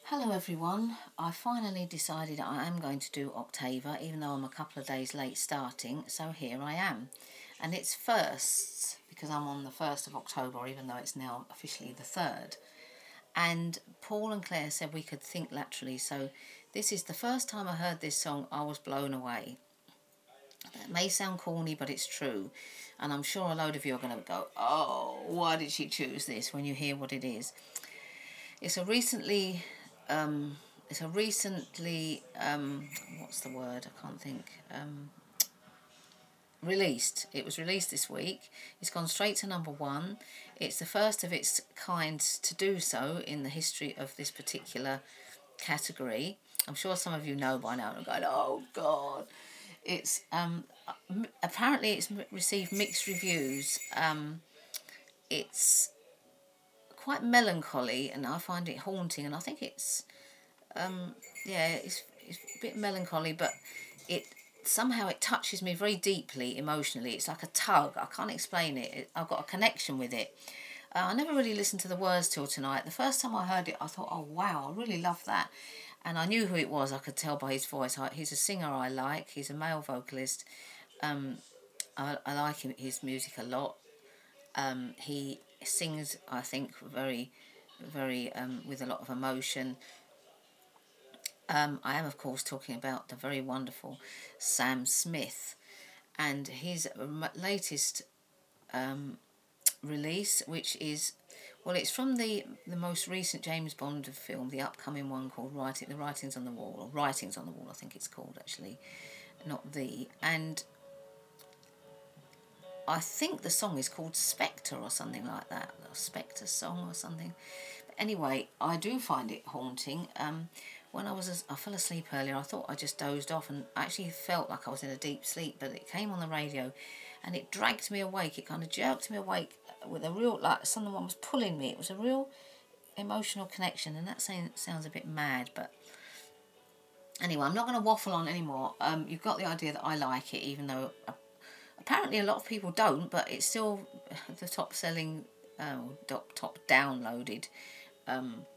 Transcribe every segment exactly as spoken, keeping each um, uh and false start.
Hello everyone, I finally decided I am going to do Octava, even though I'm a couple of days late starting, so here I am. And it's firsts, because I'm on the first of October, even though it's now officially the third. And Paul and Claire said we could think laterally, so this is the first time I heard this song, I was blown away. That may sound corny, but it's true. And I'm sure a load of you are going to go, oh, why did she choose this, when you hear what it is. It's a recently... Um, it's a recently, um, what's the word? I can't think. Um, released. It was released this week. It's gone straight to number one. It's the first of its kind to do so in the history of this particular category. I'm sure some of you know by now. And I'm going, oh God. It's um, apparently it's received mixed reviews. Um, it's quite melancholy, and I find it haunting, and I think it's um yeah it's, it's a bit melancholy, but it somehow it touches me very deeply emotionally. It's like a tug. I can't explain it, it I've got a connection with it. uh, I never really listened to the words till tonight. The first time I heard it I thought, oh wow, I really love that, and I knew who it was. I could tell by his voice. I, he's a singer I like. He's a male vocalist. um I, I like him, his music a lot. Um, he sings, I think, very, very um, with a lot of emotion. Um, I am, of course, talking about the very wonderful Sam Smith and his latest um, release, which is, well, it's from the the most recent James Bond film, the upcoming one called Writing, The Writings on the Wall, or Writings on the Wall, I think it's called, actually, not the, and I think the song is called Spectre or something like that, a Spectre song or something. But anyway, I do find it haunting. Um, when I was, I fell asleep earlier, I thought I just dozed off, and I actually felt like I was in a deep sleep, but it came on the radio and it dragged me awake. It kind of jerked me awake with a real, like someone was pulling me. It was a real emotional connection, and that sounds a bit mad, but anyway, I'm not going to waffle on anymore. Um, you've got the idea that I like it, even though apparently a lot of people don't, but it's still the top selling, uh, top, top downloaded um,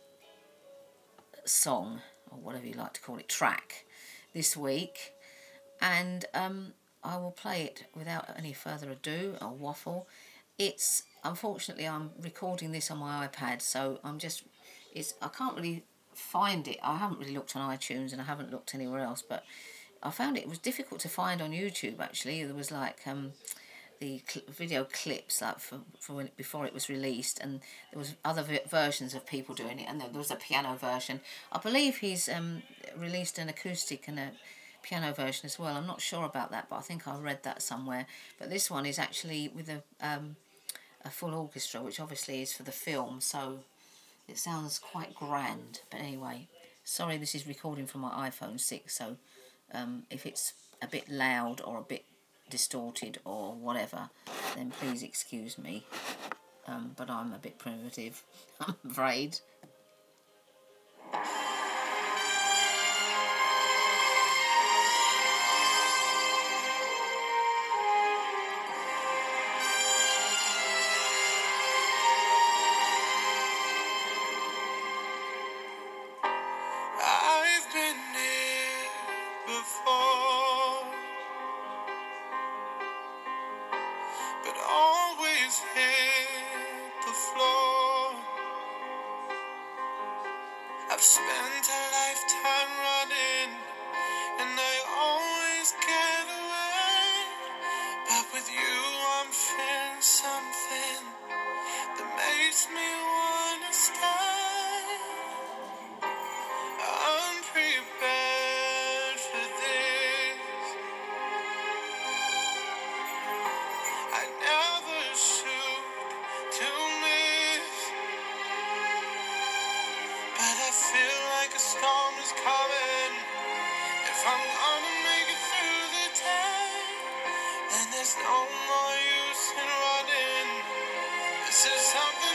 song, or whatever you like to call it, track this week. And um, I will play it without any further ado or waffle. It's, unfortunately, I'm recording this on my iPad, so I'm just, it's, I can't really find it. I haven't really looked on iTunes, and I haven't looked anywhere else, but I found it was difficult to find on YouTube. Actually, there was like um, the cl video clips like for, for when, before it was released, and there was other versions of people doing it, and there was a piano version. I believe he's um, released an acoustic and a piano version as well. I'm not sure about that, but I think I read that somewhere. But this one is actually with a um, a full orchestra, which obviously is for the film, so it sounds quite grand. But anyway, sorry, this is recording from my iPhone six, so Um, if it's a bit loud or a bit distorted or whatever, then please excuse me. Um, but I'm a bit primitive, I'm afraid. I've been here before, but always hit the floor. I've spent a lifetime running, and I always get away. But with you I'm feeling something that makes me wanna stay. I'm prepared for this. I never shoot to miss, but I feel like a storm is coming. If I'm gonna make it through the day, then there's no more use in running. This is something